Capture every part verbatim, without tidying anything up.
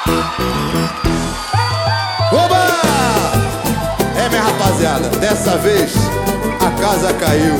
Oba! É, minha rapaziada, dessa vez a casa caiu.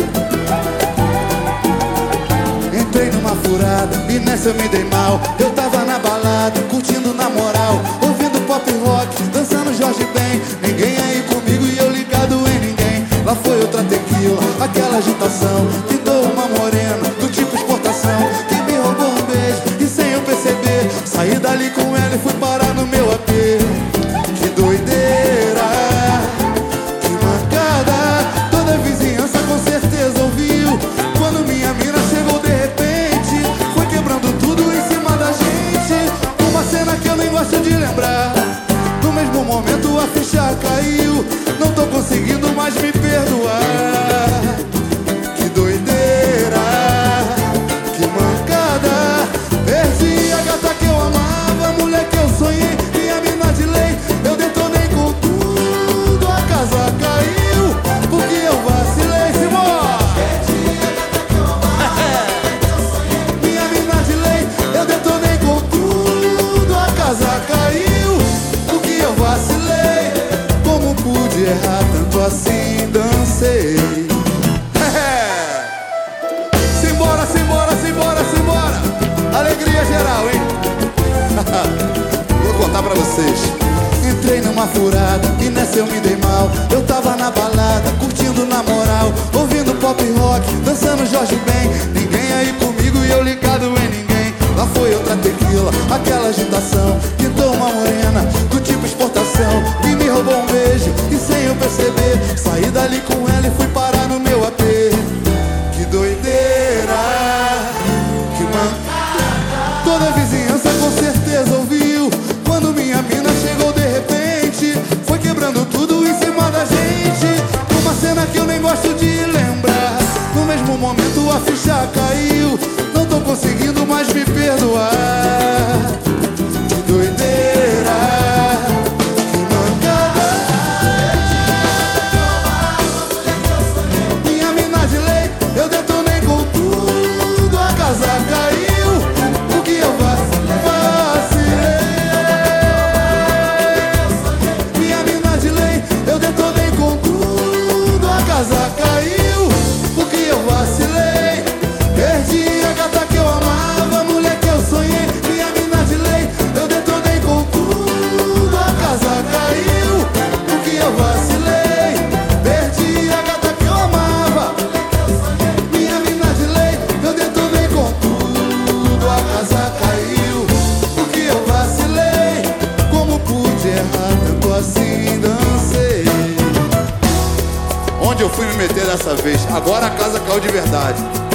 Entrei numa furada e nessa eu me dei mal. Eu tava na balada, curtindo na moral, ouvindo pop rock, dançando Jorge Ben. Ninguém aí comigo e eu ligado em ninguém. Lá foi outra tequila, aquela agitação. Pintou uma morena, do tipo exportação, que me roubou um beijo e sem eu perceber, saí dali com ela e fui parar no meu A P. Que doideira, que mancada, toda a vizinhança com certeza ouviu. Quando minha mina chegou de repente, foi quebrando tudo em cima da gente. Uma cena que eu nem gosto de lembrar. No mesmo momento a ficha caiu, não tô conseguindo mais me perdoar. Que doideira, que mancada, perdi a gata que eu amava, a mulher que eu sonhei, minha mina de lei. Eu detonei com tudo, a casa caiu, porque eu vacilei, Simão. Perdi a gata que eu amava, a mulher que eu sonhei, minha mina de lei. Eu detonei com tudo, a casa caiu, porque eu vacilei. Como pude errar tanto assim, dancei. Simbora, simbora, simbora, simbora. Alegria geral, hein? Vou contar pra vocês. Entrei numa furada e nessa eu me dei mal. Eu tava na balada, curtindo na moral, ouvindo pop rock, dançando Jorge Ben. Ninguém aí comigo e eu ligado em ninguém. Lá foi outra tequila, aquela agitação. Pintou uma morena, do tipo exportação, que me roubou um beijo e sem eu perceber, saí dali com ela e fui parar no meu A P. Que doideira, que mancada, toda a vizinhança com certeza ouviu. Quando minha mina chegou de repente, foi quebrando tudo em cima da gente. Uma cena que eu nem gosto de lembrar. No mesmo momento a ficha caiu, não tô conseguindo mais me perdoar. Que doideira, que mancada, minha mina de lei. Eu detonei com tudo, a casa caiu, o que eu vacilei. Minha mina de lei, eu detonei com tudo, a casa caiu, o que eu vacilei. Perdi a gata que eu amava, a mulher que eu sonhei, minha mina de lei. Eu detonei com tudo, a casa caiu, o que eu vacilei. Perdi a gata que eu amava, minha mina de lei. Eu detonei com tudo, a casa caiu, o que eu vacilei. Como pude errar tanto assim, dancei. Onde eu fui me meter dessa vez? Agora a casa caiu de verdade.